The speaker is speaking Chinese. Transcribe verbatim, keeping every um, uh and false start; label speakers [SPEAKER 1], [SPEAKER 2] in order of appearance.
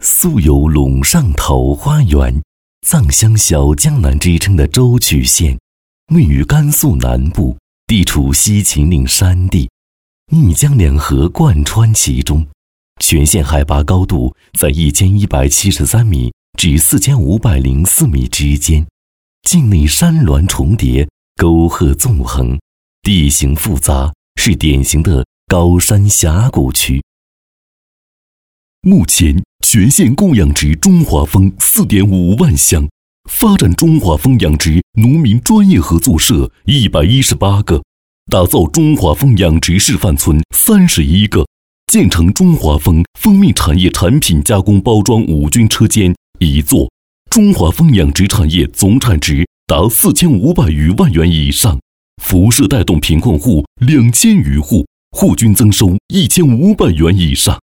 [SPEAKER 1] 素有陇上桃花源、藏乡小江南之称的舟曲县，位于甘肃南部，地处西秦岭山地，一江两河贯穿其中。全县海拔高度在一千一百七十三米至四千五百零四米之间，境内山峦重叠，沟壑纵横，地形复杂，是典型的高山峡谷区。目前全县共养殖中华蜂 四点五万箱，发展中华蜂养殖农民专业合作社一百一十八个，打造中华蜂养殖示范村三十一个，建成中华蜂蜂蜜产业产品加工包装五军车间一座，中华蜂养殖产业总产值达四千五百余万元以上，辐射带动贫困户两千余户，户均增收一千五百元以上。